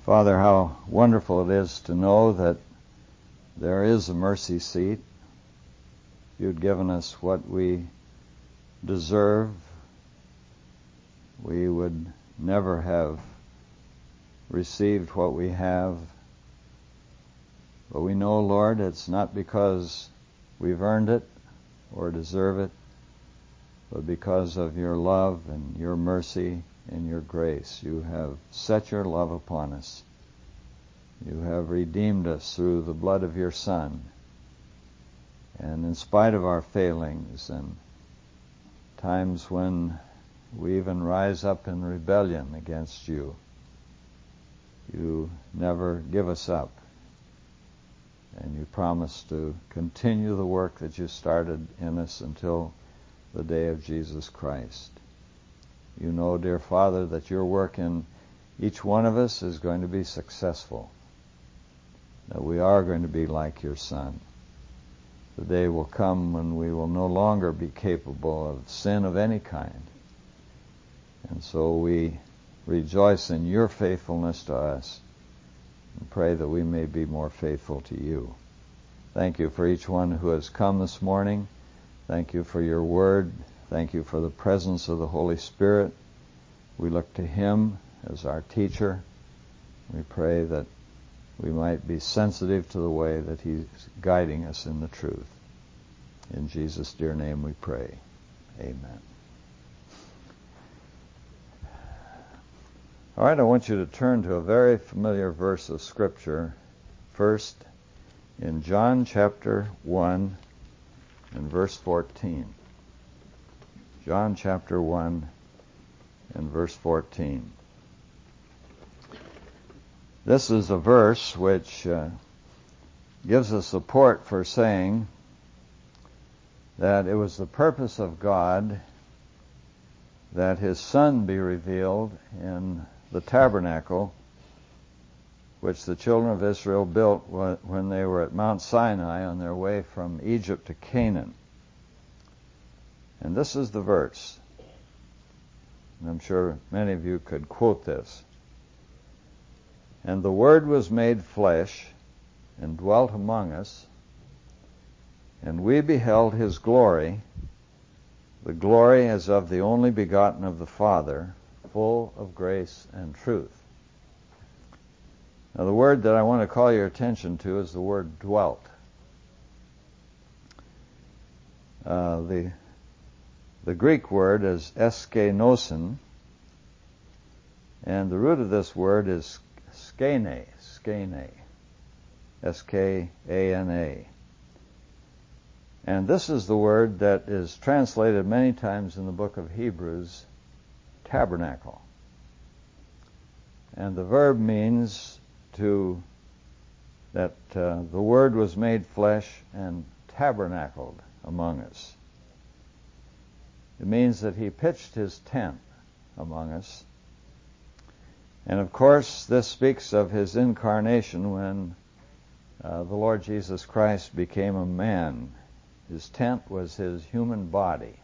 Father, how wonderful it is to know that there is a mercy seat. You'd given us what we deserve. We would never have received what we have. But we know, Lord, it's not because we've earned it or deserve it, but because of your love and your mercy and your grace. You have set your love upon us. You have redeemed us through the blood of your Son. And in spite of our failings and times when we even rise up in rebellion against you, you never give us up. And you promise to continue the work that you started in us until the day of Jesus Christ. You know, dear Father, that your work in each one of us is going to be successful, that we are going to be like your Son. The day will come when we will no longer be capable of sin of any kind. And so we rejoice in your faithfulness to us and pray that we may be more faithful to you. Thank you for each one who has come this morning. Thank you for your word. Thank you for the presence of the Holy Spirit. We look to him as our teacher. We pray that we might be sensitive to the way that he's guiding us in the truth. In Jesus' dear name we pray. Amen. All right, I want you to turn to a very familiar verse of Scripture. First, in John chapter 1 and verse 14. John chapter 1 and verse 14. This is a verse which gives us support for saying that it was the purpose of God that his Son be revealed in the tabernacle which the children of Israel built when they were at Mount Sinai on their way from Egypt to Canaan. And this is the verse. And I'm sure many of you could quote this. And the Word was made flesh and dwelt among us, and we beheld his glory, the glory as of the only begotten of the Father, full of grace and truth. Now the word that I want to call your attention to is the word dwelt. The Greek word is eskenosin, and the root of this word is skene, S-K-A-N-A. And this is the word that is translated many times in the book of Hebrews, tabernacle. And the verb means that the Word was made flesh and tabernacled among us. It means that he pitched his tent among us. And of course, this speaks of his incarnation when the Lord Jesus Christ became a man. His tent was his human body.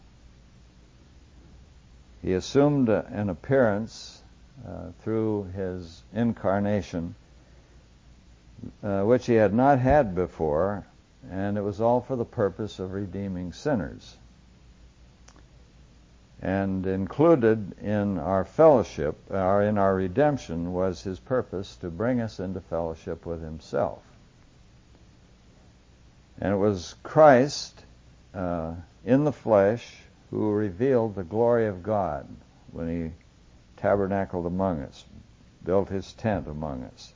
He assumed an appearance through his incarnation which he had not had before, and it was all for the purpose of redeeming sinners. And included in our fellowship, or in our redemption, was his purpose to bring us into fellowship with himself. And it was Christ in the flesh who revealed the glory of God when he tabernacled among us, built his tent among us.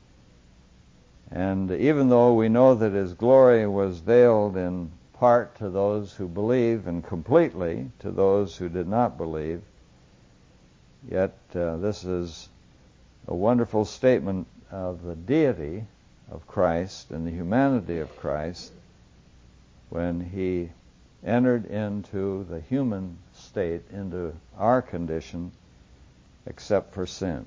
And even though we know that his glory was veiled in part to those who believe and completely to those who did not believe, yet this is a wonderful statement of the deity of Christ and the humanity of Christ when he entered into the human state, into our condition, except for sin.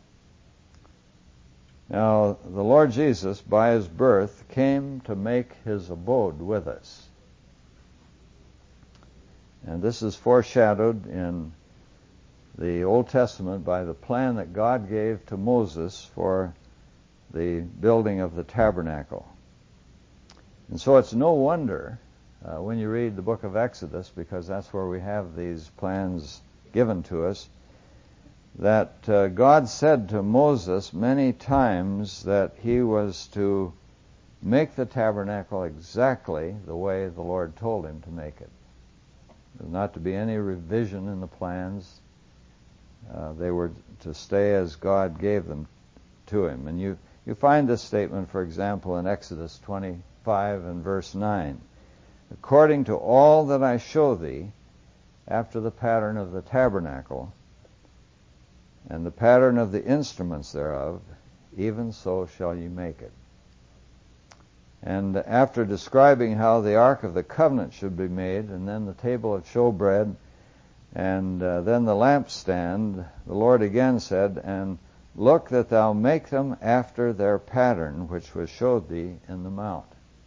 Now, the Lord Jesus, by his birth, came to make his abode with us. And this is foreshadowed in the Old Testament by the plan that God gave to Moses for the building of the tabernacle. And so it's no wonder when you read the book of Exodus, because that's where we have these plans given to us, that God said to Moses many times that he was to make the tabernacle exactly the way the Lord told him to make it. There was not to be any revision in the plans. They were to stay as God gave them to him. And you find this statement, for example, in Exodus 25 and verse 9. According to all that I show thee, after the pattern of the tabernacle, and the pattern of the instruments thereof, even so shall you make it. And after describing how the Ark of the Covenant should be made, and then the table of showbread, and then the lampstand, the Lord again said, and look that thou make them after their pattern, which was showed thee in the mount.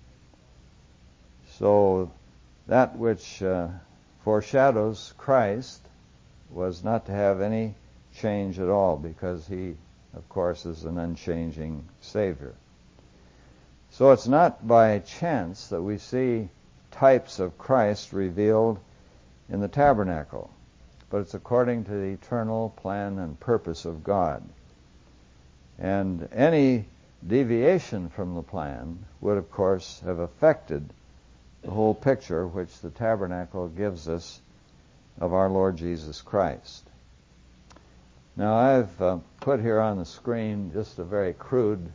So that which foreshadows Christ was not to have any change at all, because he, of course, is an unchanging Savior. So it's not by chance that we see types of Christ revealed in the tabernacle, but it's according to the eternal plan and purpose of God. And any deviation from the plan would, of course, have affected the whole picture which the tabernacle gives us of our Lord Jesus Christ. Now, I've put here on the screen just a very crude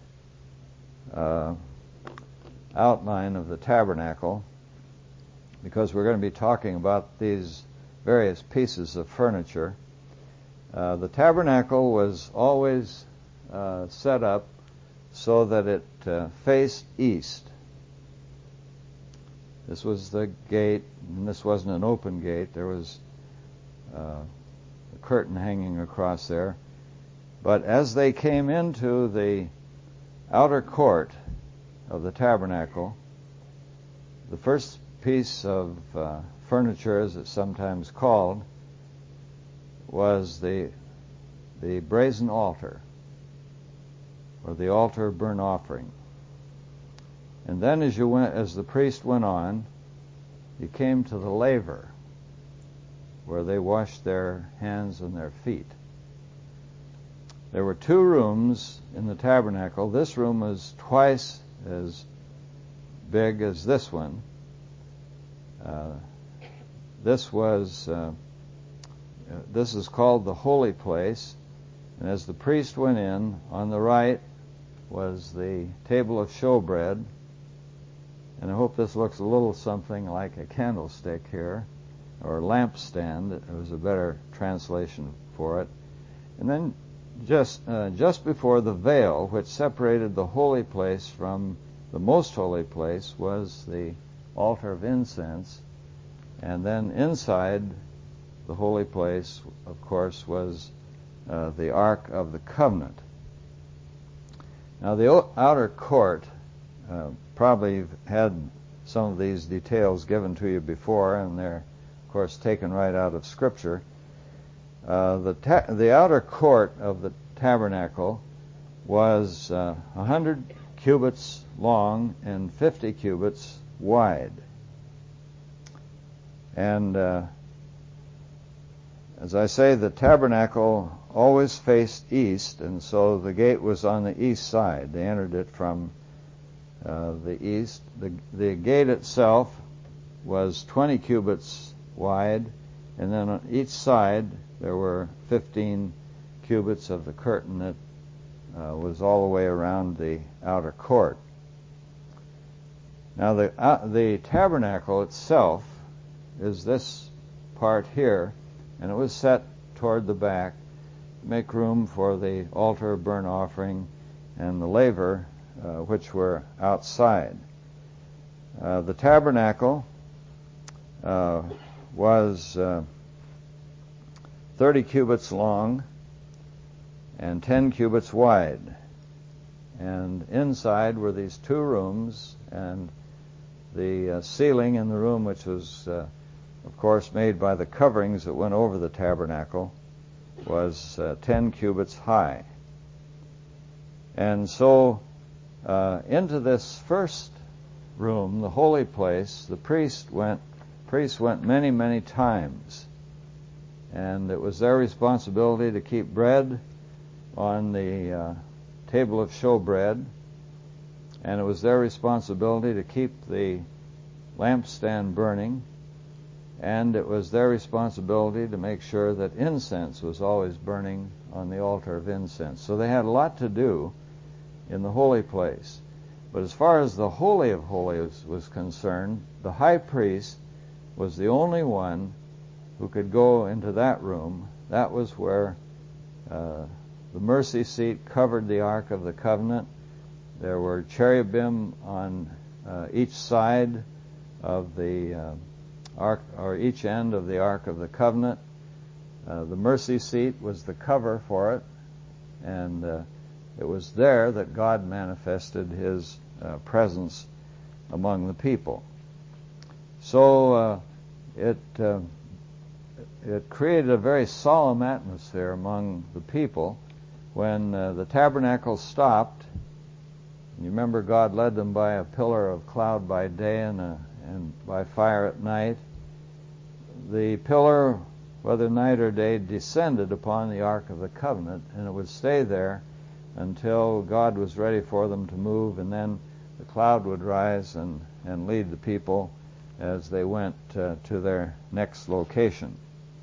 outline of the tabernacle, because we're going to be talking about these various pieces of furniture. The tabernacle was always set up so that it faced east. This was the gate, and this wasn't an open gate. There was a curtain hanging across there. But as they came into the outer court of the tabernacle, the first piece of furniture, as it's sometimes called, was the brazen altar, or the altar of burnt offering. And then as the priest went on, he came to the laver, where they washed their hands and their feet. There were two rooms in the tabernacle. This room was twice as big as this one. This is called the holy place, and as the priest went in, on the right was the table of showbread, and I hope this looks a little something like a candlestick here, or lampstand. It was a better translation for it. And then just before the veil, which separated the holy place from the most holy place, was the altar of incense. And then inside the holy place, of course, was the Ark of the Covenant. Now, the outer court, probably you've had some of these details given to you before, and they're, of course, taken right out of Scripture. The outer court of the tabernacle was 100 cubits long and 50 cubits wide. And as I say, the tabernacle always faced east, and so the gate was on the east side. They entered it from the east. The gate itself was 20 cubits wide, and then on each side there were 15 cubits of the curtain that was all the way around the outer court. Now the tabernacle itself is this part here, and it was set toward the back to make room for the altar of burnt offering and the laver, which were outside. The tabernacle was 30 cubits long and 10 cubits wide. And inside were these two rooms, and the ceiling in the room, which was, of course, made by the coverings that went over the tabernacle, was 10 cubits high. And so into this first room, the holy place, the priest went many, many times. And it was their responsibility to keep bread on the table of showbread, and it was their responsibility to keep the lampstand burning, and it was their responsibility to make sure that incense was always burning on the altar of incense. So they had a lot to do in the holy place. But as far as the Holy of Holies was concerned, the high priest was the only one who could go into that room. That was where the mercy seat covered the Ark of the Covenant. There were cherubim on each side of the Ark, or each end of the Ark of the Covenant. The mercy seat was the cover for it, and it was there that God manifested His presence among the people. So it created a very solemn atmosphere among the people when the tabernacle stopped. You remember God led them by a pillar of cloud by day and by fire at night. The pillar, whether night or day, descended upon the Ark of the Covenant, and it would stay there until God was ready for them to move, and then the cloud would rise and lead the people as they went to their next location.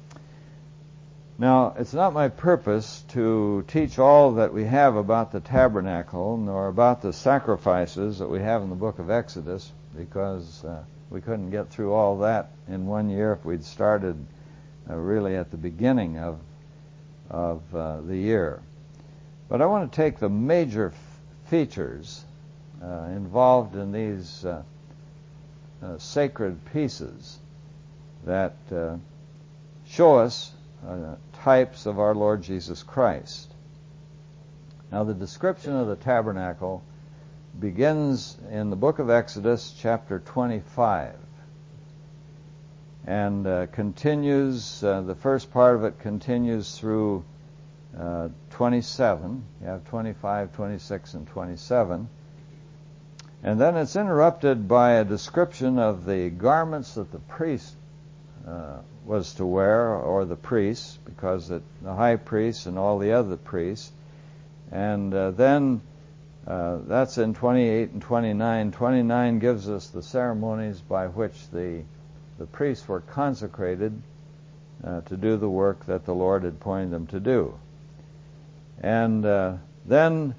Now, it's not my purpose to teach all that we have about the tabernacle, nor about the sacrifices that we have in the book of Exodus, because we couldn't get through all that in 1 year if we'd started really at the beginning of the year. But I want to take the major features involved in these sacred pieces that show us types of our Lord Jesus Christ. Now, the description of the tabernacle begins in the book of Exodus, chapter 25, and continues, the first part of it continues through 27. You have 25, 26, and 27. And then it's interrupted by a description of the garments that the priest was to wear, or the priests, because the high priest and all the other priests. And then that's in 28 and 29. 29 gives us the ceremonies by which the priests were consecrated to do the work that the Lord had appointed them to do. And then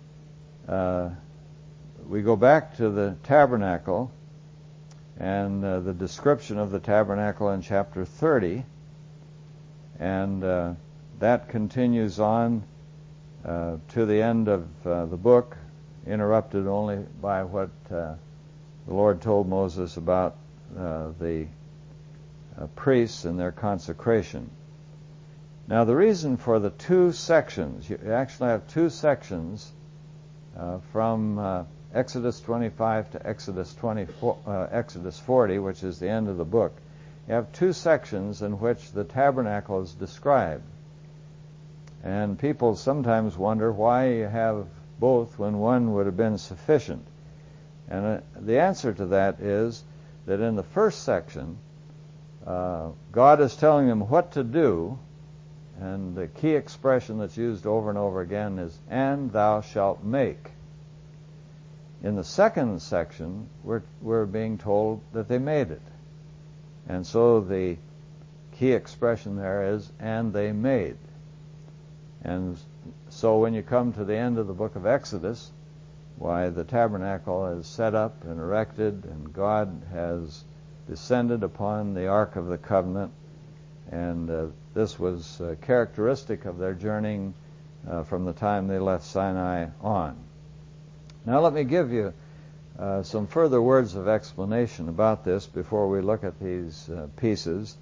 we go back to the tabernacle and the description of the tabernacle in chapter 30, and that continues on to the end of the book, interrupted only by what the Lord told Moses about the priests and their consecration. Now, the reason for the two sections, you actually have two sections from Exodus 25 to Exodus 40, which is the end of the book. You have two sections in which the tabernacle is described. And people sometimes wonder why you have both when one would have been sufficient. And the answer to that is that in the first section, God is telling them what to do, and the key expression that's used over and over again is, "and thou shalt make." In the second section, we're being told that they made it. And so the key expression there is, "and they made." And so when you come to the end of the book of Exodus, why the tabernacle is set up and erected, and God has descended upon the Ark of the Covenant, and this was characteristic of their journeying from the time they left Sinai on. Now let me give you some further words of explanation about this before we look at these pieces.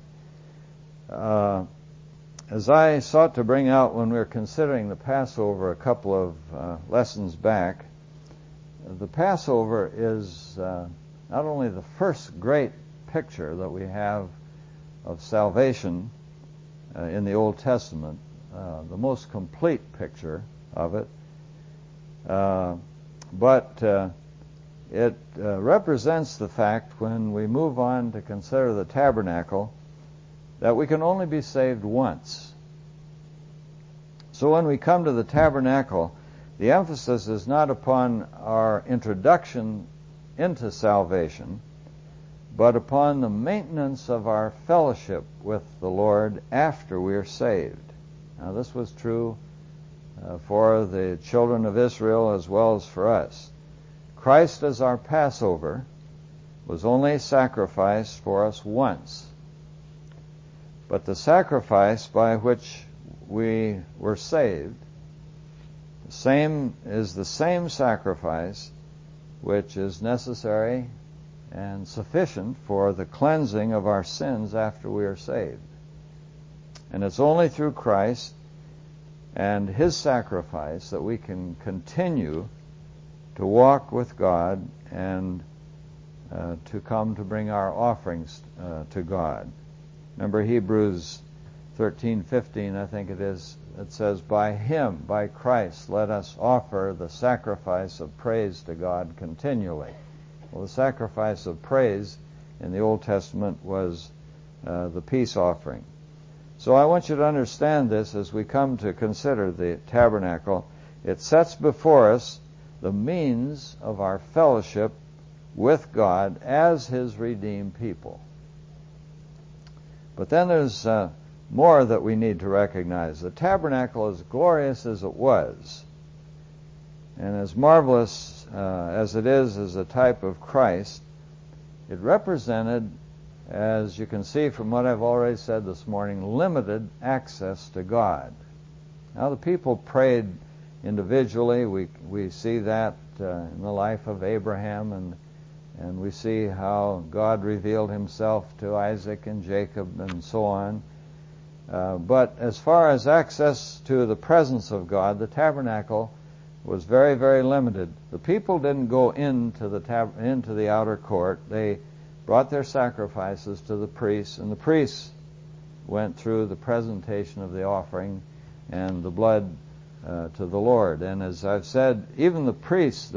As I sought to bring out when we were considering the Passover a couple of lessons back, the Passover is not only the first great picture that we have of salvation in the Old Testament, the most complete picture of it. But it represents the fact, when we move on to consider the tabernacle, that we can only be saved once. So when we come to the tabernacle, the emphasis is not upon our introduction into salvation, but upon the maintenance of our fellowship with the Lord after we are saved. Now, this was true for the children of Israel as well as for us. Christ as our Passover was only sacrificed for us once. But the sacrifice by which we were saved is the same sacrifice which is necessary and sufficient for the cleansing of our sins after we are saved. And it's only through Christ and His sacrifice that we can continue to walk with God and to come to bring our offerings to God. Remember Hebrews 13:15, I think it is, it says, "By Him, by Christ, let us offer the sacrifice of praise to God continually." Well, the sacrifice of praise in the Old Testament was the peace offering. So I want you to understand this as we come to consider the tabernacle. It sets before us the means of our fellowship with God as His redeemed people. But then there's more that we need to recognize. The tabernacle, as glorious as it was, and as marvelous as it is as a type of Christ, it represented, as you can see from what I've already said this morning, limited access to God. Now, the people prayed individually. We see that in the life of Abraham, and we see how God revealed Himself to Isaac and Jacob and so on. But as far as access to the presence of God, the tabernacle was very, very limited. The people didn't go into the outer court. They brought their sacrifices to the priests, and the priests went through the presentation of the offering and the blood to the Lord. And as I've said, even the priests,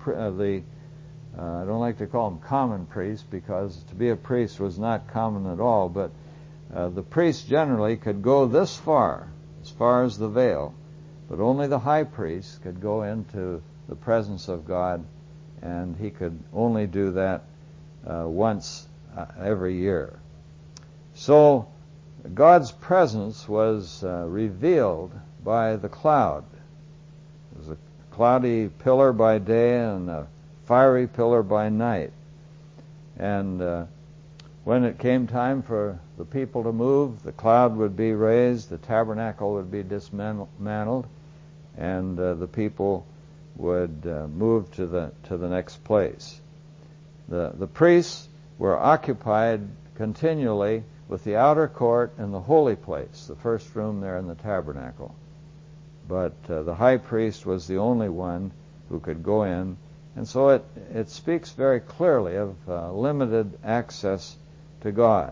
I don't like to call them common priests, because to be a priest was not common at all, but the priests generally could go this far, as far as the veil, but only the high priest could go into the presence of God, and he could only do that once every year. So God's presence was revealed by the cloud. It was a cloudy pillar by day and a fiery pillar by night. And when it came time for the people to move, the cloud would be raised, the tabernacle would be dismantled, and the people would move to the next place. The priests were occupied continually with the outer court and the holy place, the first room there in the tabernacle. But the high priest was the only one who could go in, and so it speaks very clearly of limited access to God.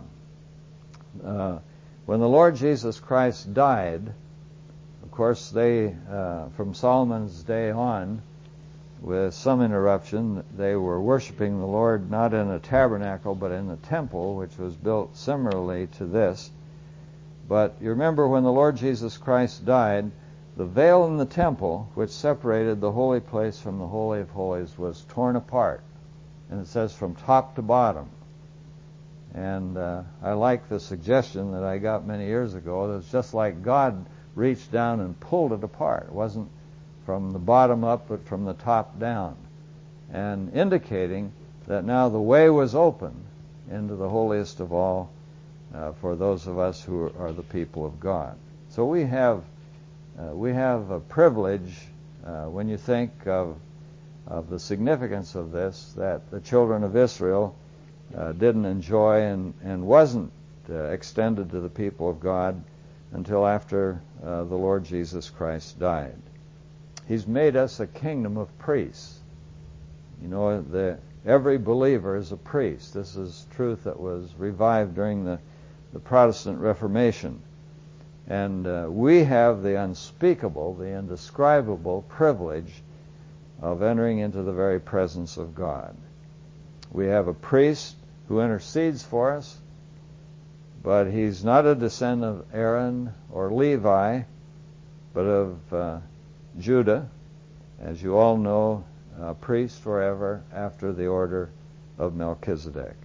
When the Lord Jesus Christ died, of course, they, from Solomon's day on, with some interruption, they were worshiping the Lord not in a tabernacle, but in a temple, which was built similarly to this. But you remember, when the Lord Jesus Christ died, the veil in the temple, which separated the holy place from the Holy of Holies, was torn apart. And it says from top to bottom. And I like the suggestion that I got many years ago. It was just like God reached down and pulled it apart. It wasn't from the bottom up, but from the top down. And indicating that now the way was open into the holiest of all for those of us who are the people of God. So we have a privilege when you think of the significance of this, that the children of Israel didn't enjoy and wasn't extended to the people of God until after the Lord Jesus Christ died. He's made us a kingdom of priests. You know, every believer is a priest. This is truth that was revived during the Protestant Reformation. And we have the unspeakable, the indescribable privilege of entering into the very presence of God. We have a priest who intercedes for us, but he's not a descendant of Aaron or Levi, but of Judah, as you all know, a priest forever after the order of Melchizedek.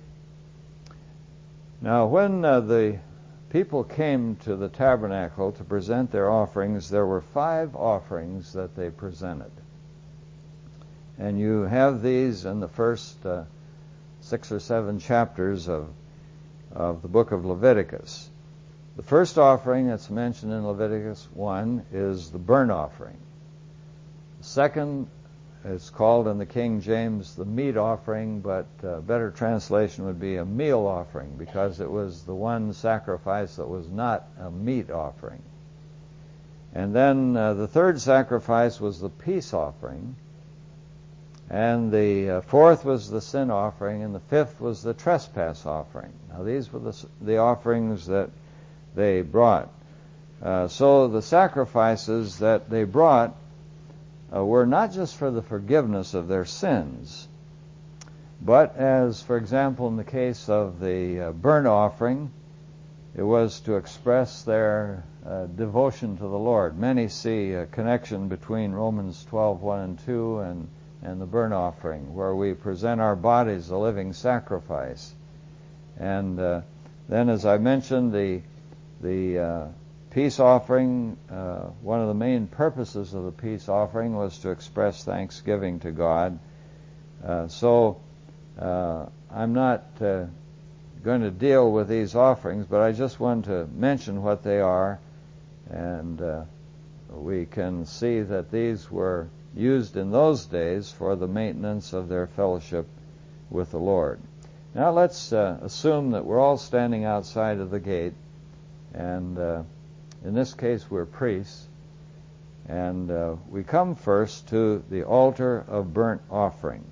Now, when the people came to the tabernacle to present their offerings, there were 5 offerings that they presented. And you have these in the first 6 or 7 chapters of the book of Leviticus. The first offering that's mentioned in Leviticus 1 is the burnt offering. The second is called in the King James the meat offering, but a better translation would be a meal offering, because it was the one sacrifice that was not a meat offering. And then the third sacrifice was the peace offering, and the fourth was the sin offering, and the fifth was the trespass offering. Now these were the offerings that they brought. So the sacrifices that they brought were not just for the forgiveness of their sins, but as, for example, in the case of the burnt offering, it was to express their devotion to the Lord. Many see a connection between Romans 12:1 and 2 and the burnt offering, where we present our bodies a living sacrifice. And then, as I mentioned, the peace offering, one of the main purposes of the peace offering was to express thanksgiving to God. So I'm not going to deal with these offerings, but I just want to mention what they are, and we can see that these were used in those days for the maintenance of their fellowship with the Lord. Now let's assume that we're all standing outside of the gate, and in this case we're priests, and we come first to the altar of burnt offering.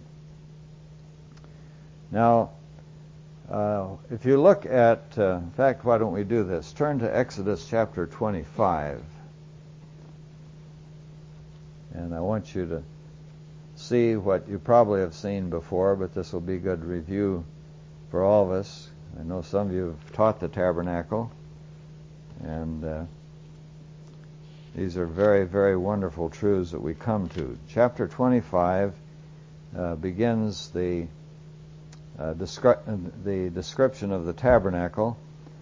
Now, if you look at, in fact, why don't we do this? Turn to Exodus chapter 25. And I want you to see what you probably have seen before, but this will be good review for all of us. I know some of you have taught the tabernacle, and these are very, very wonderful truths that we come to. Chapter 25 begins the description of the tabernacle.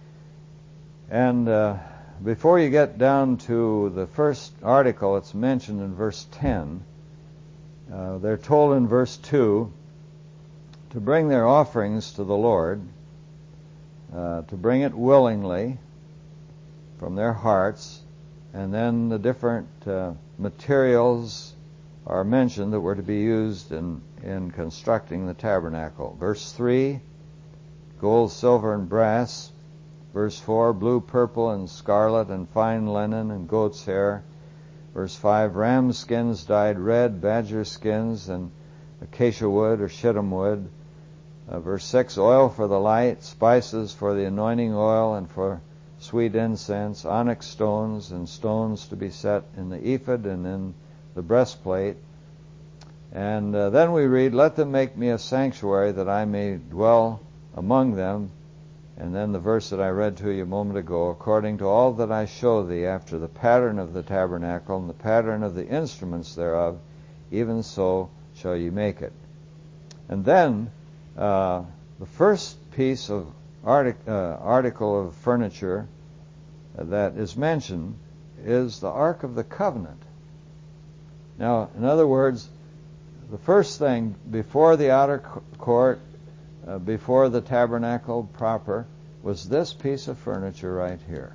And before you get down to the first article, it's mentioned in verse 10. They're told in verse 2 to bring their offerings to the Lord, to bring it willingly from their hearts, and then the different materials are mentioned that were to be used in constructing the tabernacle. Verse 3, gold, silver, and brass. Verse 4, blue, purple, and scarlet, and fine linen, and goat's hair. Verse 5, ram skins dyed red, badger skins, and acacia wood or shittim wood. Verse 6, oil for the light, spices for the anointing oil and for sweet incense, onyx stones, and stones to be set in the ephod and in the breastplate. And then we read, let them make me a sanctuary that I may dwell among them. And then the verse that I read to you a moment ago, according to all that I show thee after the pattern of the tabernacle and the pattern of the instruments thereof, even so shall ye make it. And then the first piece of article of furniture that is mentioned is the Ark of the Covenant. Now, in other words, the first thing before the outer court, before the tabernacle proper, was this piece of furniture right here.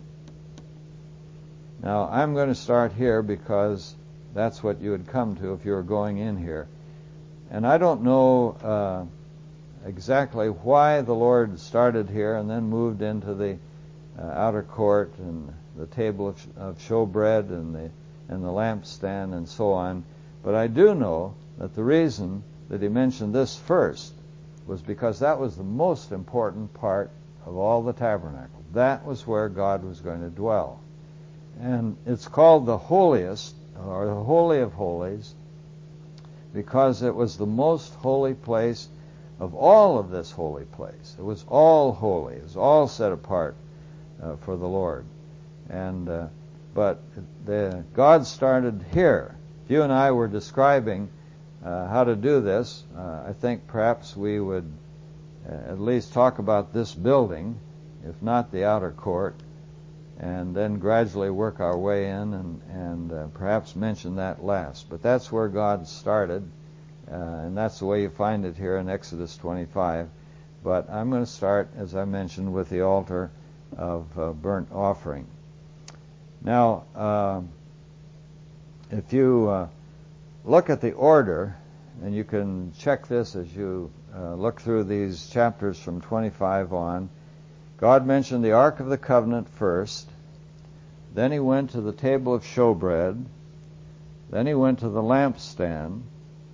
Now, I'm going to start here because that's what you would come to if you were going in here. And I don't know exactly why the Lord started here and then moved into the outer court and the table of showbread and the lampstand and so on. But I do know that the reason that he mentioned this first was because that was the most important part of all the tabernacle. That was where God was going to dwell. And it's called the holiest, or the Holy of Holies, because it was the most holy place of all of this holy place. It was all holy. It was all set apart for the Lord. And but God started here. If you and I were describing how to do this, I think perhaps we would at least talk about this building, if not the outer court, and then gradually work our way in and perhaps mention that last. But that's where God started, and that's the way you find it here in Exodus 25. But I'm going to start, as I mentioned, with the altar of burnt offering. Now, if you look at the order, and you can check this as you look through these chapters from 25 on, God mentioned the Ark of the Covenant first, then he went to the table of showbread, then he went to the lampstand.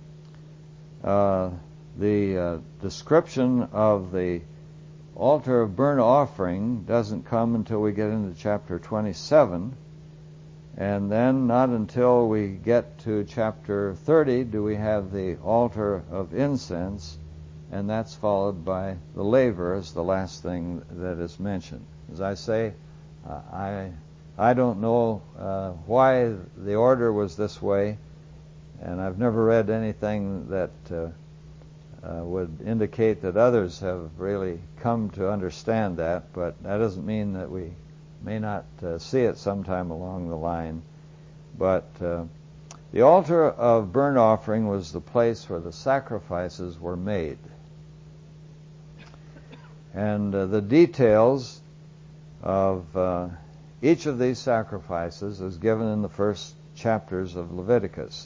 The description of the altar of burnt offering doesn't come until we get into chapter 27, and then not until we get to chapter 30 do we have the altar of incense, and that's followed by the laver as the last thing that is mentioned. As I say, I don't know why the order was this way, and I've never read anything that would indicate that others have really come to understand that, but that doesn't mean that we may not see it sometime along the line. But the altar of burnt offering was the place where the sacrifices were made. And the details of each of these sacrifices is given in the first chapters of Leviticus.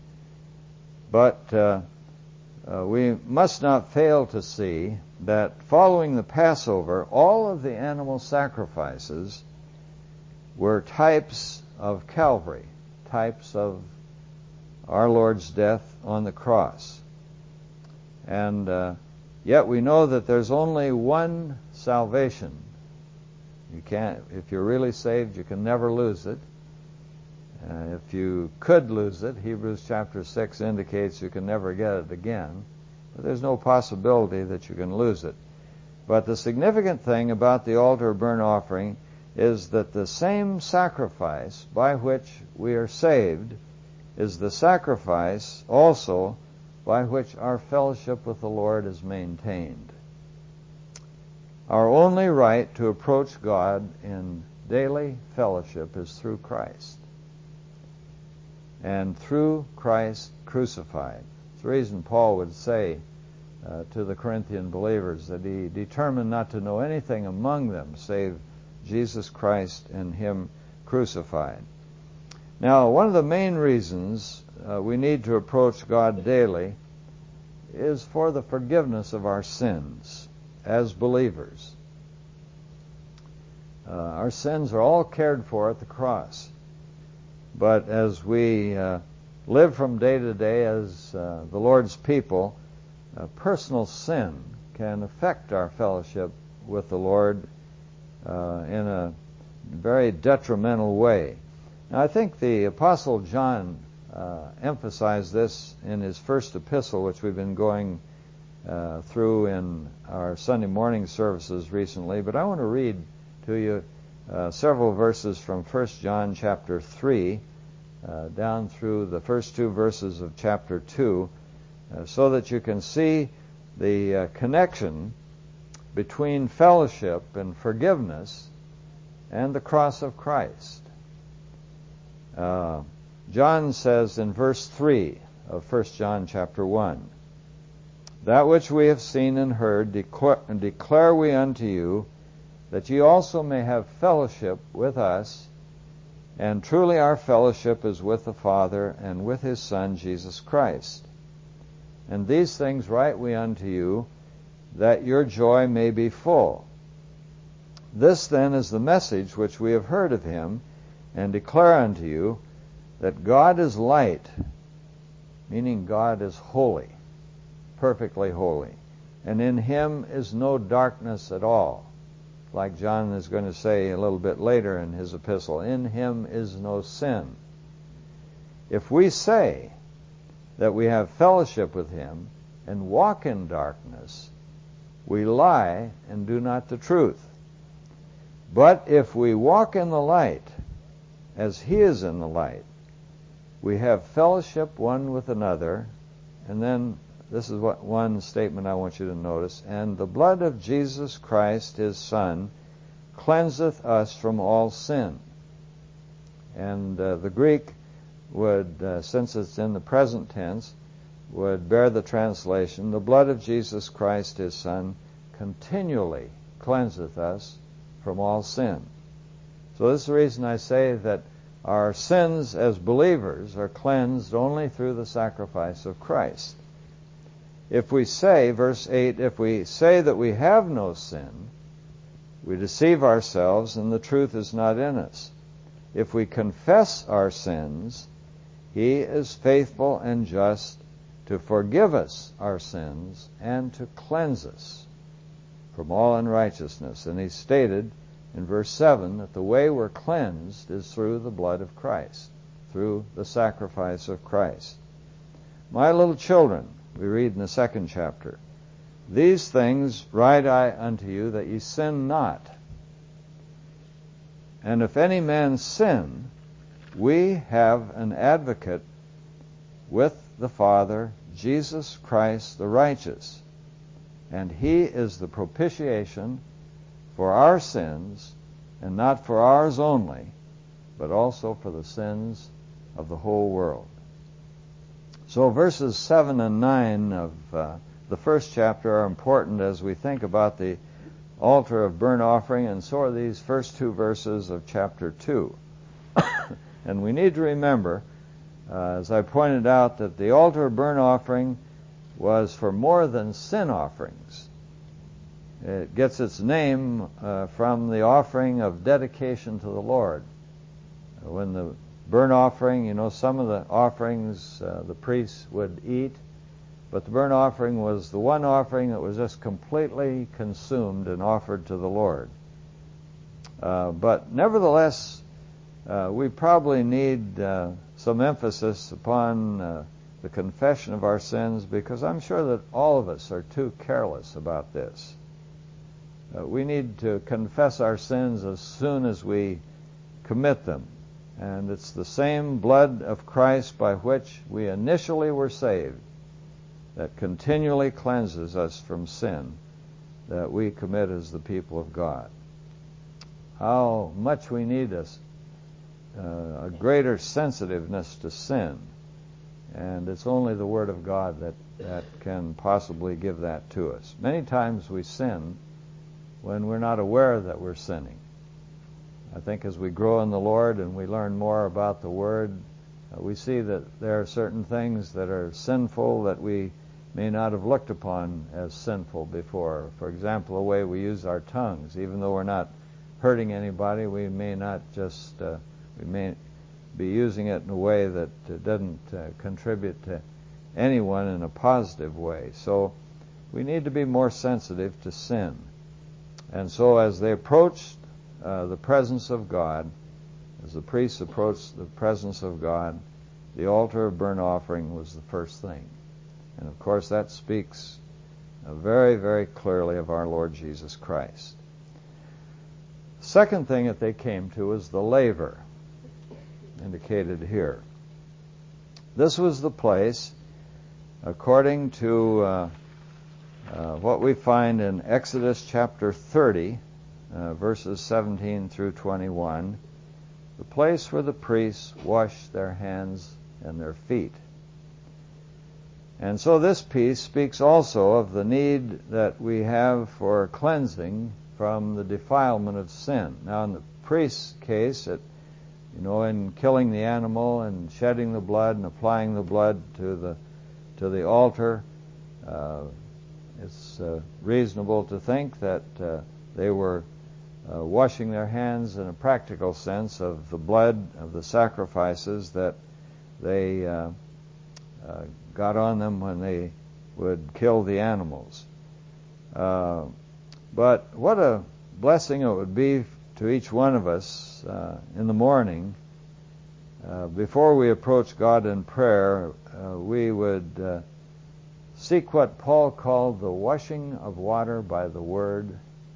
But we must not fail to see that following the Passover, all of the animal sacrifices were types of Calvary, types of our Lord's death on the cross. And yet we know that there's only one salvation. You can't, if you're really saved, you can never lose it. If you could lose it, Hebrews chapter 6 indicates you can never get it again. But there's no possibility that you can lose it. But the significant thing about the altar of burnt offering is that the same sacrifice by which we are saved is the sacrifice also by which our fellowship with the Lord is maintained. Our only right to approach God in daily fellowship is through Christ. And through Christ crucified. It's the reason Paul would say to the Corinthian believers that he determined not to know anything among them save Jesus Christ and Him crucified. Now, one of the main reasons we need to approach God daily is for the forgiveness of our sins as believers. Our sins are all cared for at the cross. But as we live from day to day as the Lord's people, personal sin can affect our fellowship with the Lord in a very detrimental way. Now, I think the Apostle John emphasized this in his first epistle, which we've been going through in our Sunday morning services recently, but I want to read to you several verses from 1 John chapter 3 down through the first two verses of chapter 2 so that you can see the connection between fellowship and forgiveness and the cross of Christ. John says in verse 3 of 1 John chapter 1, "That which we have seen and heard declare we unto you, that ye also may have fellowship with us. And truly our fellowship is with the Father and with His Son, Jesus Christ. And these things write we unto you, that your joy may be full. This then is the message which we have heard of Him, and declare unto you, that God is light," meaning God is holy, perfectly holy, "and in Him is no darkness at all." like John is going to say a little bit later in his epistle, in him is no sin. If we say that we have fellowship with him and walk in darkness, we lie and do not the truth. But if we walk in the light, as he is in the light, we have fellowship one with another. And then this is what one statement I want you to notice. And the blood of Jesus Christ, his Son, cleanseth us from all sin. And the Greek would, since it's in the present tense, would bear the translation, the blood of Jesus Christ, his Son, continually cleanseth us from all sin. So this is the reason I say that our sins as believers are cleansed only through the sacrifice of Christ. If we say, verse 8, if we say that we have no sin, we deceive ourselves and the truth is not in us. If we confess our sins, he is faithful and just to forgive us our sins and to cleanse us from all unrighteousness. And he stated in verse 7 that the way we're cleansed is through the blood of Christ, through the sacrifice of Christ. My little children, we read in the 2nd chapter, these things write I unto you, that ye sin not. And if any man sin, we have an advocate with the Father, Jesus Christ the righteous. And he is the propitiation for our sins, and not for ours only, but also for the sins of the whole world. So verses 7 and 9 of the 1st chapter are important as we think about the altar of burnt offering, and so are these first 2 verses of chapter 2. And we need to remember, as I pointed out, that the altar of burnt offering was for more than sin offerings. It gets its name from the offering of dedication to the Lord. When the burnt offering, some of the offerings the priests would eat, but the burnt offering was the one offering that was just completely consumed and offered to the Lord. But nevertheless, we probably need some emphasis upon the confession of our sins, because I'm sure that all of us are too careless about this. We need to confess our sins as soon as we commit them. And it's the same blood of Christ by which we initially were saved that continually cleanses us from sin that we commit as the people of God. How much we need a greater sensitiveness to sin. And it's only the Word of God that can possibly give that to us. Many times we sin when we're not aware that we're sinning. I think as we grow in the Lord and we learn more about the Word, we see that there are certain things that are sinful that we may not have looked upon as sinful before. For example, the way we use our tongues. Even though we're not hurting anybody, we may not just, we may be using it in a way that doesn't contribute to anyone in a positive way. So we need to be more sensitive to sin. And so as they approached the presence of God, as the priests approached the presence of God, the altar of burnt offering was the first thing. And of course that speaks very, very clearly of our Lord Jesus Christ. Second thing that they came to was the laver, indicated here. This was the place, according to what we find in Exodus chapter 30, verses 17 through 21, the place where the priests washed their hands and their feet. And so this piece speaks also of the need that we have for cleansing from the defilement of sin. Now in the priest's case, in killing the animal and shedding the blood and applying the blood to the altar, it's reasonable to think that they were washing their hands in a practical sense of the blood of the sacrifices that they got on them when they would kill the animals. But what a blessing it would be to each one of us in the morning, before we approach God in prayer, we would seek what Paul called the washing of water by the Word.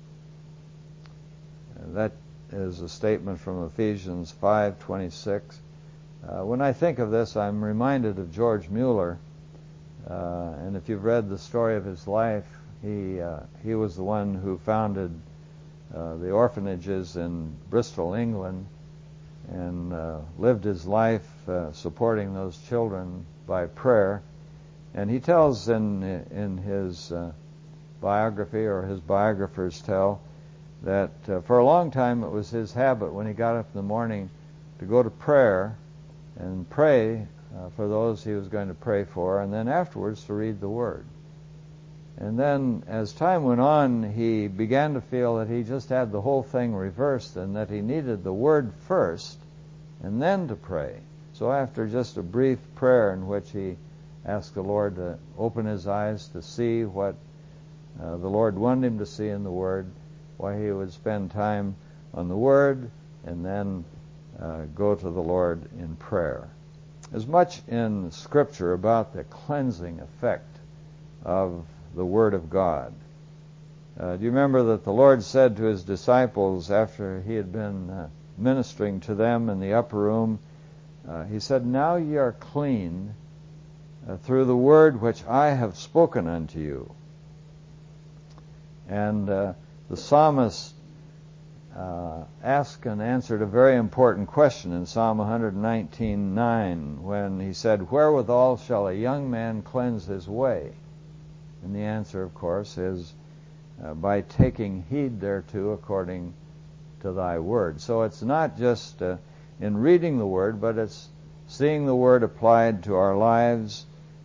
That is a statement from Ephesians 5:26. When I think of this, I'm reminded of George Mueller. And if you've read the story of his life, he was the one who founded the orphanages in Bristol, England, and lived his life supporting those children by prayer. And he tells in his biography, or his biographers tell, that for a long time it was his habit when he got up in the morning to go to prayer and pray for those he was going to pray for, and then afterwards to read the Word. And then as time went on, he began to feel that he just had the whole thing reversed, and that he needed the Word first and then to pray. So after just a brief prayer in which he asked the Lord to open his eyes to see what the Lord wanted him to see in the Word, why he would spend time on the Word and then go to the Lord in prayer. There's much in Scripture about the cleansing effect of the Word of God. Do you remember that the Lord said to his disciples after he had been ministering to them in the upper room, he said, "Now ye are clean through the word which I have spoken unto you." And the psalmist asked and answered a very important question in Psalm 119:9 when he said, "Wherewithal shall a young man cleanse his way?" And the answer, of course, is by taking heed thereto according to thy word. So it's not just in reading the Word, but it's seeing the Word applied to our lives.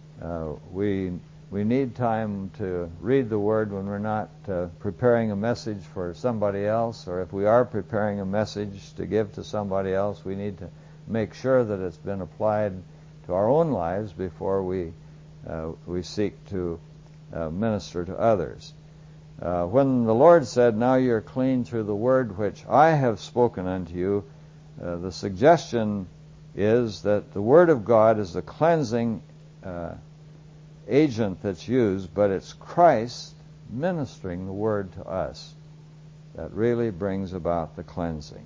We need time to read the Word when we're not preparing a message for somebody else, or if we are preparing a message to give to somebody else, we need to make sure that it's been applied to our own lives before we seek to minister to others. When the Lord said, "Now you're clean through the word which I have spoken unto you," the suggestion is that the Word of God is the cleansing agent that's used, but it's Christ ministering the Word to us that really brings about the cleansing.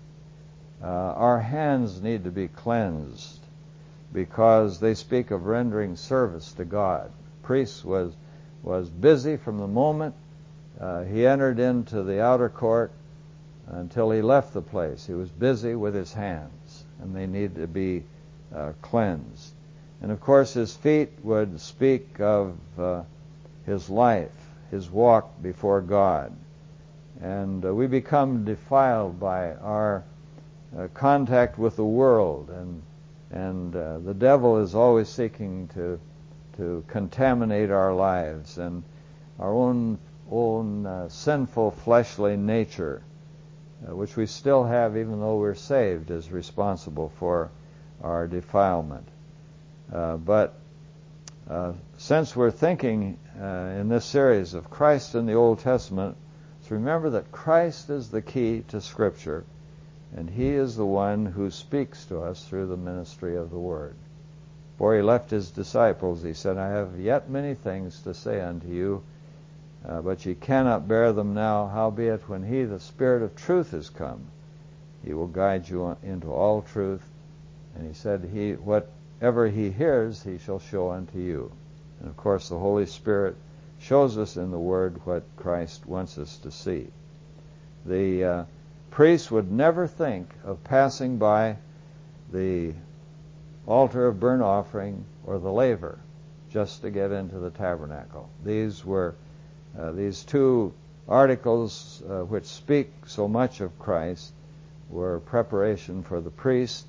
Our hands need to be cleansed because they speak of rendering service to God. Priest was busy from the moment he entered into the outer court until he left the place. He was busy with his hands, and they need to be cleansed. And of course his feet would speak of his life, his walk before God. And we become defiled by our contact with the world, and the devil is always seeking to contaminate our lives, and our own sinful fleshly nature, which we still have even though we're saved, is responsible for our defilement. But since we're thinking in this series of Christ in the Old Testament, let's remember that Christ is the key to Scripture, and He is the one who speaks to us through the ministry of the Word. Before He left His disciples, He said, "I have yet many things to say unto you, but ye cannot bear them now. Howbeit, when He, the Spirit of truth, is come, He will guide you into all truth." And He said, whatever He hears, He shall show unto you. And of course, the Holy Spirit shows us in the Word what Christ wants us to see. The priest would never think of passing by the altar of burnt offering or the laver just to get into the tabernacle. These were these two articles which speak so much of Christ were preparation for the priest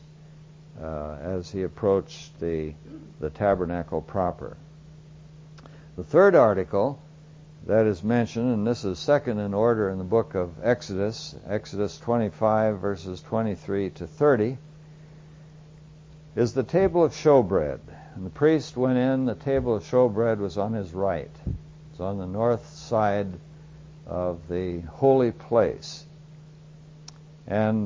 as he approached the tabernacle proper. The third article that is mentioned, and this is second in order in the book of Exodus 25 verses 23 to 30, is the table of showbread. And the priest went in, the table of showbread was on his right. It's on the north side of the holy place. And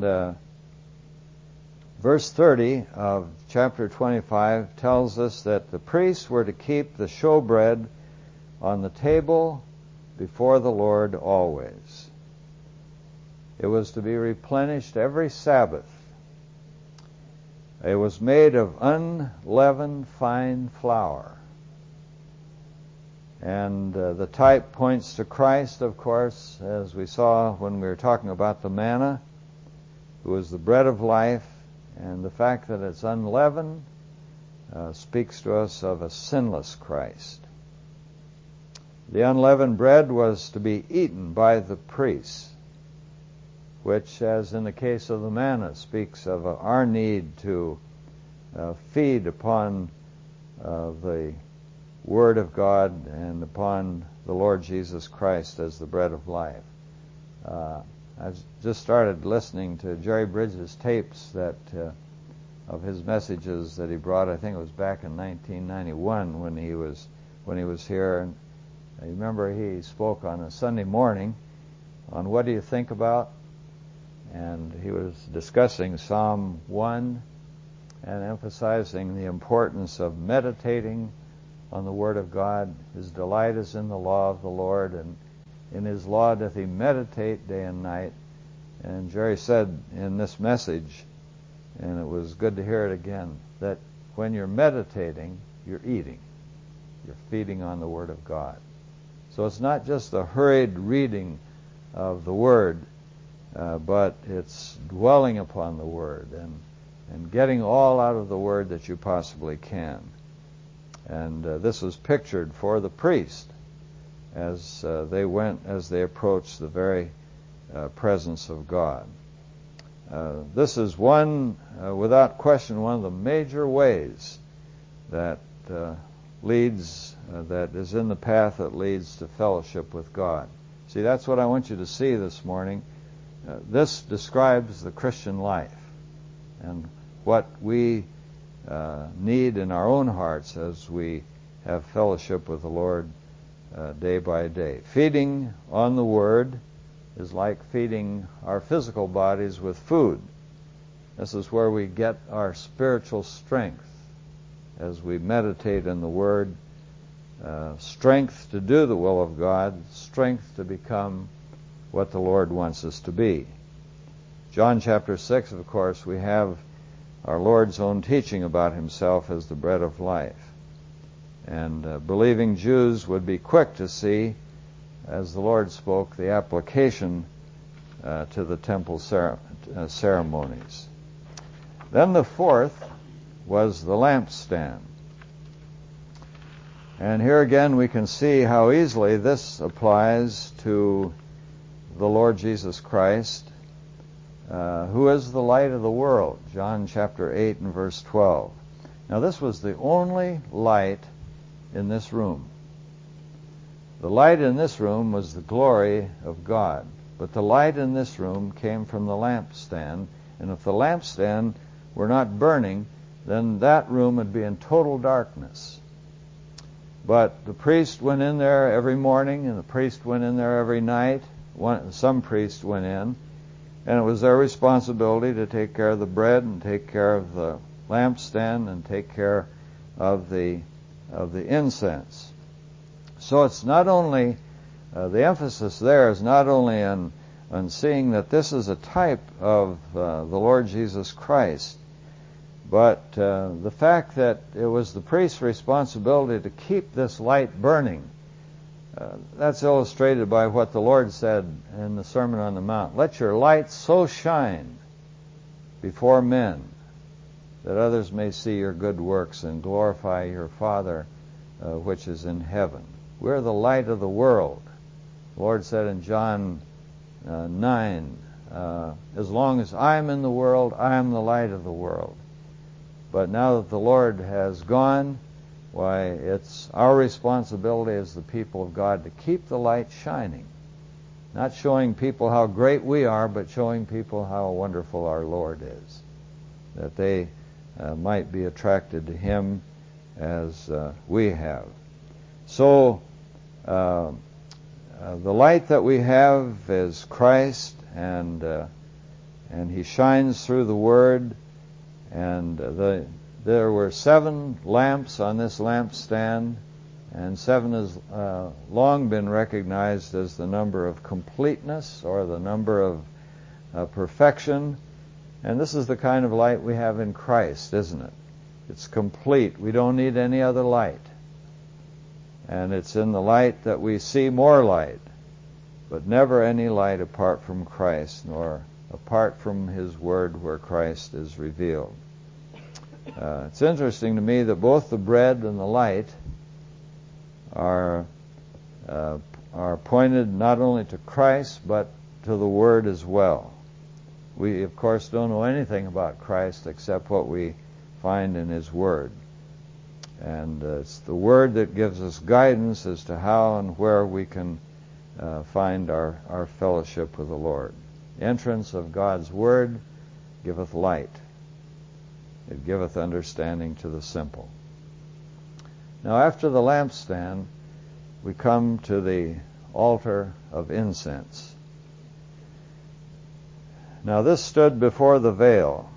verse 30 of chapter 25 tells us that the priests were to keep the showbread on the table before the Lord always. It was to be replenished every Sabbath. It was made of unleavened fine flour. And the type points to Christ, of course, as we saw when we were talking about the manna, who is the bread of life, and the fact that it's unleavened speaks to us of a sinless Christ. The unleavened bread was to be eaten by the priests, which, as in the case of the manna, speaks of our need to feed upon the Word of God and upon the Lord Jesus Christ as the bread of life. I've just started listening to Jerry Bridges' tapes of his messages that he brought. I think it was back in 1991 when he was here. And I remember he spoke on a Sunday morning on what do you think about, and he was discussing Psalm 1 and emphasizing the importance of meditating on the Word of God. His delight is in the law of the Lord, and in His law doth he meditate day and night. And Jerry said in this message, and it was good to hear it again, that when you're meditating, you're eating. You're feeding on the Word of God. So it's not just a hurried reading of the Word, but it's dwelling upon the Word and getting all out of the Word that you possibly can. And this was pictured for the priest as they approached the very presence of God. This is without question, one of the major ways that is in the path that leads to fellowship with God. See, that's what I want you to see this morning. This describes the Christian life and what we need in our own hearts as we have fellowship with the Lord day by day. Feeding on the Word is like feeding our physical bodies with food. This is where we get our spiritual strength as we meditate in the Word, strength to do the will of God, strength to become what the Lord wants us to be. John chapter 6, of course, we have our Lord's own teaching about Himself as the bread of life. And believing Jews would be quick to see, as the Lord spoke, the application to the temple ceremonies. Then the fourth was the lampstand. And here again we can see how easily this applies to the Lord Jesus Christ, who is the light of the world. John chapter 8 and verse 12. Now this was the only light in this room. The light in this room was the glory of God. But the light in this room came from the lampstand. And if the lampstand were not burning, then that room would be in total darkness. But the priest went in there every morning, and the priest went in there every night. Some priests went in, and it was their responsibility to take care of the bread and take care of the lampstand and take care of the incense. So it's not only the emphasis there is not only on seeing that this is a type of the Lord Jesus Christ, but the fact that it was the priest's responsibility to keep this light burning. That's illustrated by what the Lord said in the Sermon on the Mount. Let your light so shine before men that others may see your good works and glorify your Father which is in heaven. We're the light of the world. The Lord said in John 9, as long as I'm in the world, I am the light of the world. But now that the Lord has gone, why, it's our responsibility as the people of God to keep the light shining. Not showing people how great we are, but showing people how wonderful our Lord is. That they might be attracted to Him as we have. So, the light that we have is Christ, and He shines through the Word. And there were 7 lamps on this lampstand, and 7 has long been recognized as the number of completeness, or the number of perfection. And this is the kind of light we have in Christ, isn't it? It's complete. We don't need any other light. And it's in the light that we see more light, but never any light apart from Christ, nor apart from His Word where Christ is revealed. It's interesting to me that both the bread and the light are pointed not only to Christ, but to the Word as well. We, of course, don't know anything about Christ except what we find in His Word. And it's the Word that gives us guidance as to how and where we can find our fellowship with the Lord. The entrance of God's Word giveth light. It giveth understanding to the simple. Now, after the lampstand, we come to the altar of incense. Now, this stood before the veil.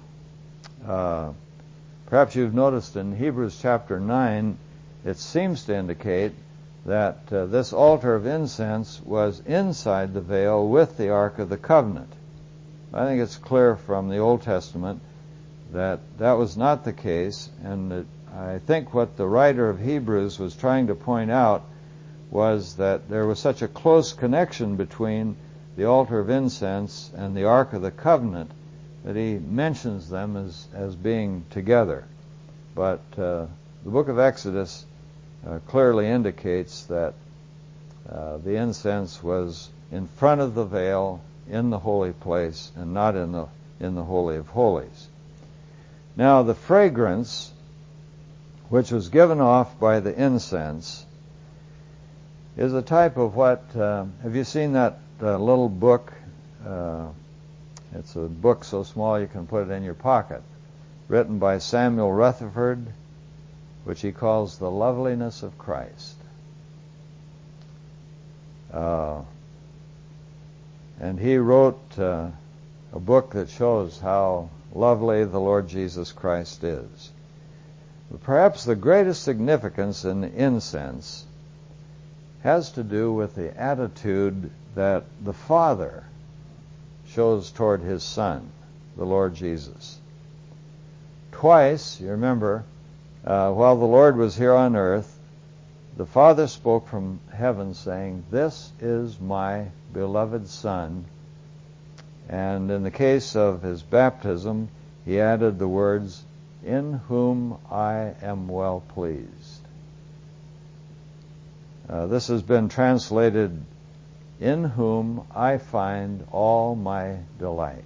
Perhaps you've noticed in Hebrews chapter 9, it seems to indicate that this altar of incense was inside the veil with the Ark of the Covenant. I think it's clear from the Old Testament that that was not the case, and I think what the writer of Hebrews was trying to point out was that there was such a close connection between the altar of incense and the Ark of the Covenant that he mentions them as being together. But the book of Exodus clearly indicates that the incense was in front of the veil in the holy place and not in the Holy of Holies. Now, the fragrance which was given off by the incense is a type of what, have you seen that little book? It's a book so small you can put it in your pocket, written by Samuel Rutherford, which he calls The Loveliness of Christ. And he wrote a book that shows how lovely the Lord Jesus Christ is. But perhaps the greatest significance in the incense has to do with the attitude that the Father shows toward His Son, the Lord Jesus. Twice, you remember, while the Lord was here on earth, the Father spoke from heaven saying, "This is my beloved Son." And in the case of His baptism, He added the words, "In whom I am well pleased." This has been translated, "In whom I find all my delight."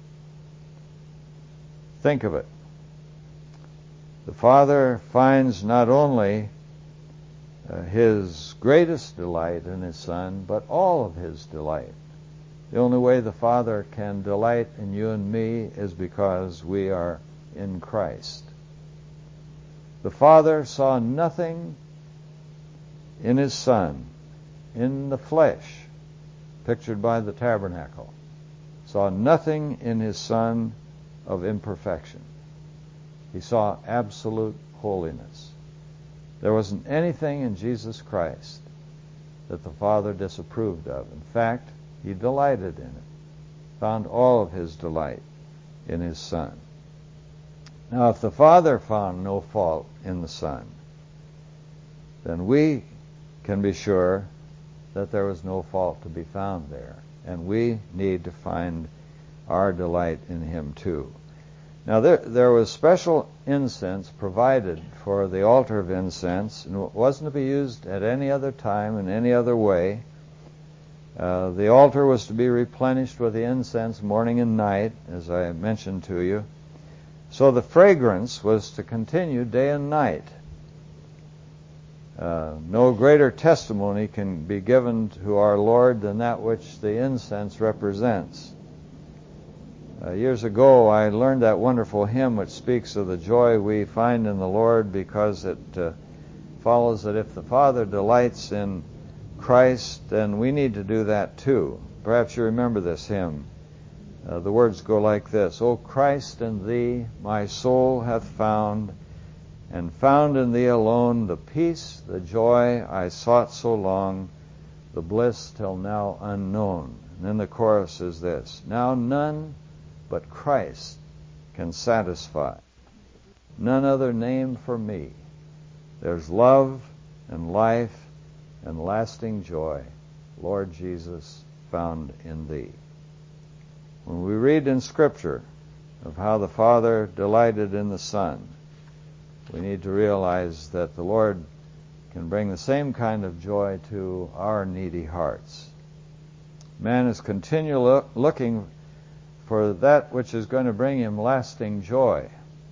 Think of it. The Father finds not only His greatest delight in His Son, but all of His delight. The only way the Father can delight in you and me is because we are in Christ. The Father saw nothing in His Son, in the flesh, pictured by the tabernacle, saw nothing in His Son of imperfection. He saw absolute holiness. There wasn't anything in Jesus Christ that the Father disapproved of. In fact, He delighted in it, found all of His delight in His Son. Now, if the Father found no fault in the Son, then we can be sure that there was no fault to be found there, and we need to find our delight in Him too. Now, there was special incense provided for the altar of incense, and it wasn't to be used at any other time in any other way. The altar was to be replenished with the incense morning and night, as I mentioned to you. So the fragrance was to continue day and night. No greater testimony can be given to our Lord than that which the incense represents. Years ago, I learned that wonderful hymn which speaks of the joy we find in the Lord, because it follows that if the Father delights in Christ, then we need to do that too. Perhaps you remember this hymn. The words go like this: O Christ, in Thee my soul hath found, and found in Thee alone the peace, the joy I sought so long, the bliss till now unknown. And then the chorus is this: Now none but Christ can satisfy, none other name for me. There's love and life and lasting joy, Lord Jesus, found in Thee. When we read in Scripture of how the Father delighted in the Son, we need to realize that the Lord can bring the same kind of joy to our needy hearts. Man is continually looking for that which is going to bring him lasting joy.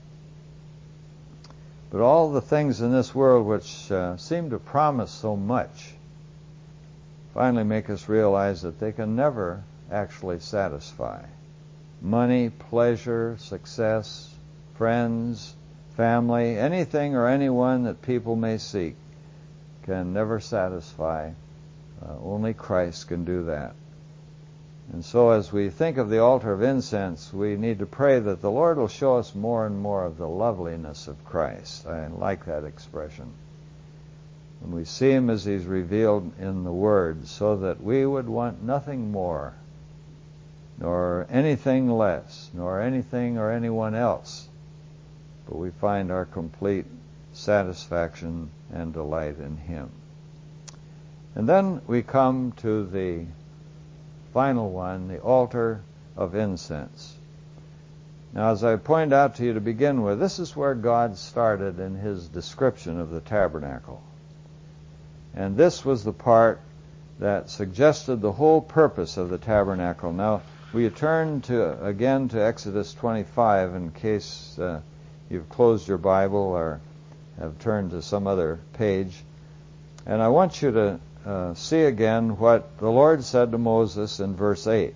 But all the things in this world which seem to promise so much finally make us realize that they can never actually satisfy. Money, pleasure, success, friends, family, anything or anyone that people may seek can never satisfy. Only Christ can do that. And so as we think of the altar of incense, we need to pray that the Lord will show us more and more of the loveliness of Christ. I like that expression. When we see Him as He's revealed in the Word, so that we would want nothing more, nor anything less, nor anything or anyone else, but we find our complete satisfaction and delight in Him. And then we come to the final one, the altar of incense. Now, as I pointed out to you to begin with, this is where God started in His description of the tabernacle. And this was the part that suggested the whole purpose of the tabernacle. Now, we turn again to Exodus 25 in case you've closed your Bible or have turned to some other page. And I want you to see again what the Lord said to Moses in verse 8.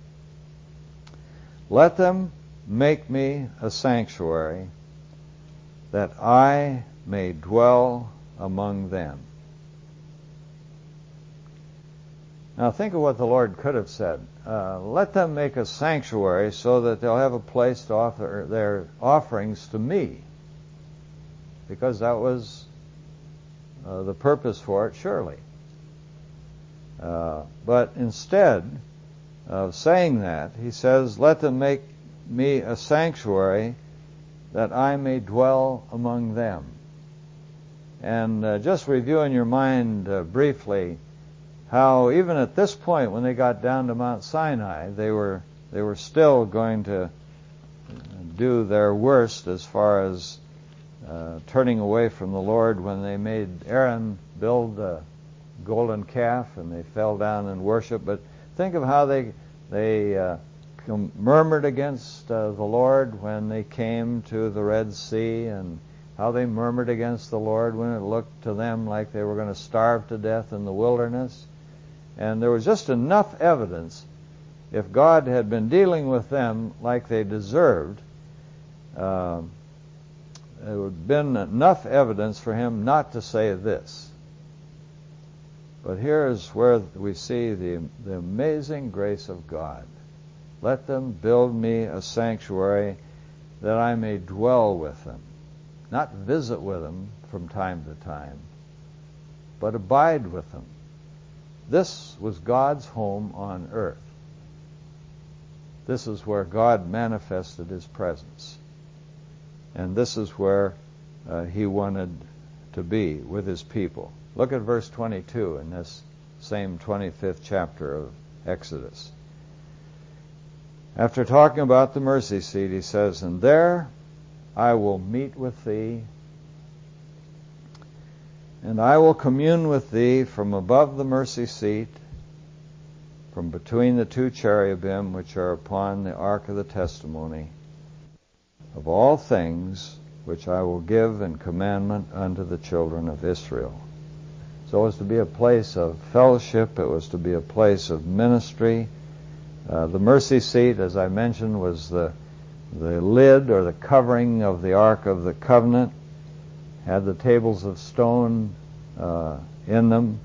Let them make me a sanctuary, that I may dwell among them. Now think of what the Lord could have said. Let them make a sanctuary so that they'll have a place to offer their offerings to me. Because that was the purpose for it, surely. But instead of saying that, He says, let them make me a sanctuary that I may dwell among them. And just review in your mind briefly how even at this point, when they got down to Mount Sinai, they were still going to do their worst as far as turning away from the Lord when they made Aaron build a golden calf and they fell down and worship. But think of how they murmured against the Lord when they came to the Red Sea, and how they murmured against the Lord when it looked to them like they were going to starve to death in the wilderness. And there was just enough evidence, if God had been dealing with them like they deserved, there would have been enough evidence for Him not to say this. But here is where we see the amazing grace of God. Let them build me a sanctuary that I may dwell with them. Not visit with them from time to time, but abide with them. This was God's home on earth. This is where God manifested His presence. And this is where He wanted to be with His people. Look at verse 22 in this same 25th chapter of Exodus. After talking about the mercy seat, He says, and there I will meet with thee, and I will commune with thee from above the mercy seat, from between the two cherubim which are upon the ark of the testimony, of all things which I will give in commandment unto the children of Israel. So it was to be a place of fellowship. It was to be a place of ministry. The mercy seat, as I mentioned, was the lid or the covering of the Ark of the Covenant. Had the tables of stone in them.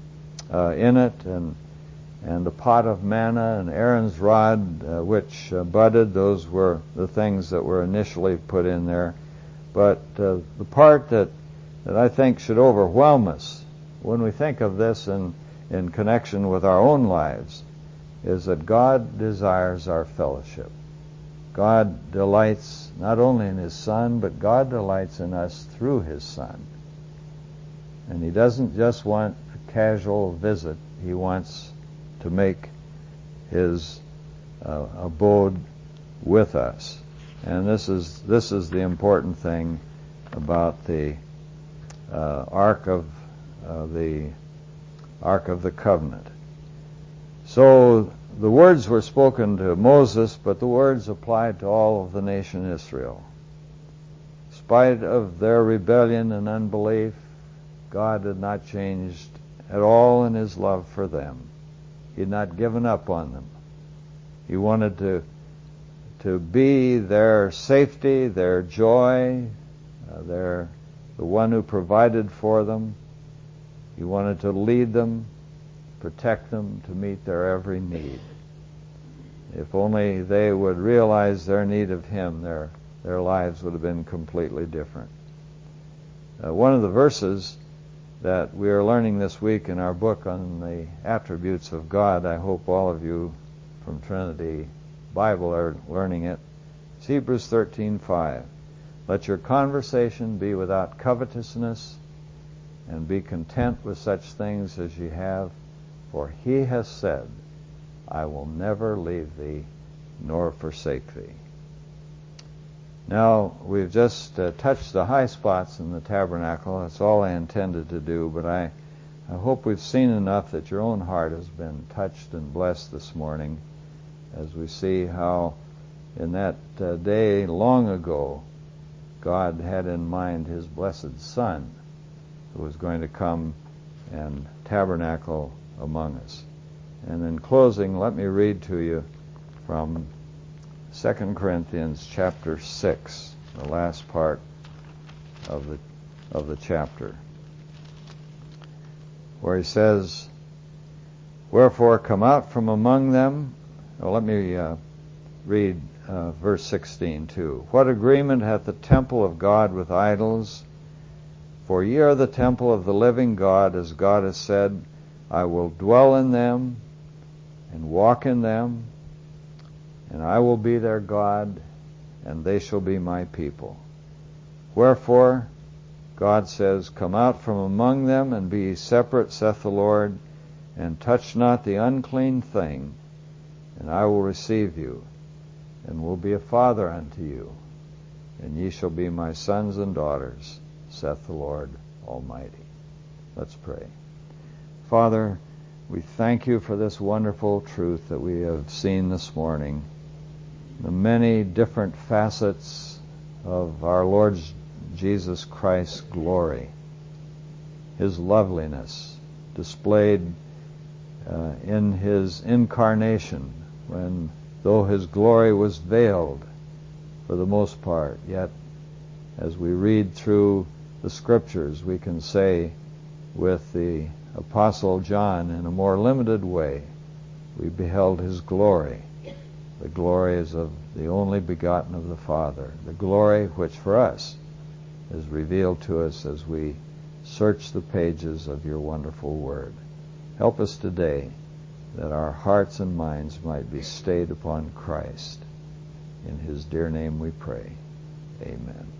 in it, and the pot of manna and Aaron's rod which budded. Those were the things that were initially put in there. But the part that I think should overwhelm us when we think of this in connection with our own lives is that God desires our fellowship. God delights not only in His Son, but God delights in us through His Son. And He doesn't just want a casual visit. He wants to make His abode with us. And this is the important thing about the Ark of the Covenant. So the words were spoken to Moses, but the words applied to all of the nation Israel. In spite of their rebellion and unbelief, God had not changed at all in His love for them. He had not given up on them. He wanted to be their safety, their joy, the one who provided for them. He wanted to lead them, protect them, to meet their every need. If only they would realize their need of Him, their lives would have been completely different. One of the verses that we are learning this week in our book on the attributes of God, I hope all of you from Trinity Bible are learning it. It's Hebrews 13:5. Let your conversation be without covetousness, and be content with such things as ye have, for He has said, I will never leave thee nor forsake thee. Now, we've just touched the high spots in the tabernacle. That's all I intended to do, but I hope we've seen enough that your own heart has been touched and blessed this morning as we see how in that day long ago God had in mind His blessed Son who was going to come and tabernacle among us. And in closing, let me read to you from 2 Corinthians chapter 6, the last part of the chapter, where he says, Wherefore come out from among them. Well, let me read verse 16 too. What agreement hath the temple of God with idols? For ye are the temple of the living God, as God has said, I will dwell in them and walk in them, and I will be their God, and they shall be my people. Wherefore, God says, Come out from among them, and be ye separate, saith the Lord, and touch not the unclean thing, and I will receive you, and will be a father unto you, and ye shall be my sons and daughters, saith the Lord Almighty. Let's pray. Father, we thank you for this wonderful truth that we have seen this morning, the many different facets of our Lord Jesus Christ's glory, His loveliness displayed in His incarnation, when though His glory was veiled for the most part, yet as we read through the Scriptures we can say with the Apostle John, in a more limited way, we beheld His glory. The glory is of the only begotten of the Father, the glory which for us is revealed to us as we search the pages of your wonderful Word. Help us today that our hearts and minds might be stayed upon Christ. In His dear name we pray. Amen.